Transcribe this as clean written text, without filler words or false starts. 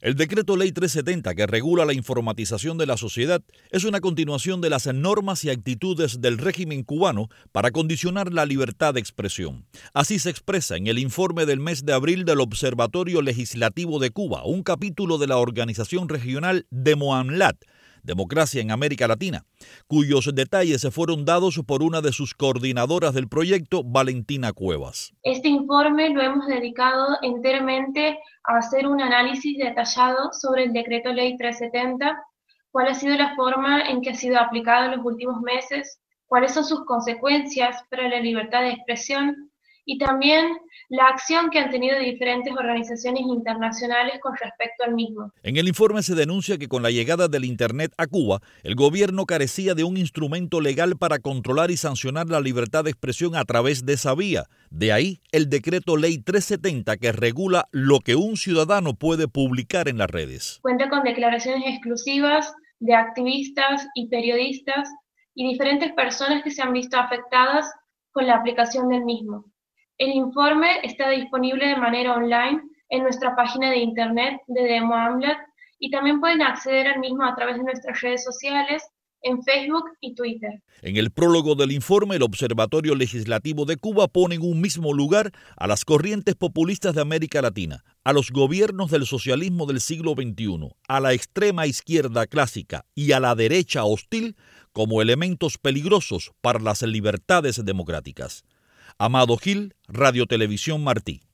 El decreto Ley 370, que regula la informatización de la sociedad, es una continuación de las normas y actitudes del régimen cubano para condicionar la libertad de expresión. Así se expresa en el informe del mes de abril del Observatorio Legislativo de Cuba, un capítulo de la organización regional DEMOAMLAT, Democracia en América Latina, cuyos detalles se fueron dados por una de sus coordinadoras del proyecto, Valentina Cuevas. Este informe lo hemos dedicado enteramente a hacer un análisis detallado sobre el Decreto Ley 370, cuál ha sido la forma en que ha sido aplicado en los últimos meses, cuáles son sus consecuencias para la libertad de expresión y también la acción que han tenido diferentes organizaciones internacionales con respecto al mismo. En el informe se denuncia que con la llegada del Internet a Cuba, el gobierno carecía de un instrumento legal para controlar y sancionar la libertad de expresión a través de esa vía. De ahí el decreto Ley 370 que regula lo que un ciudadano puede publicar en las redes. Cuenta con declaraciones exclusivas de activistas y periodistas y diferentes personas que se han visto afectadas con la aplicación del mismo. El informe está disponible de manera online en nuestra página de internet de DEMOAMLAT y también pueden acceder al mismo a través de nuestras redes sociales en Facebook y Twitter. En el prólogo del informe, el Observatorio Legislativo de Cuba pone en un mismo lugar a las corrientes populistas de América Latina, a los gobiernos del socialismo del siglo XXI, a la extrema izquierda clásica y a la derecha hostil como elementos peligrosos para las libertades democráticas. Amado Gil, Radio Televisión Martí.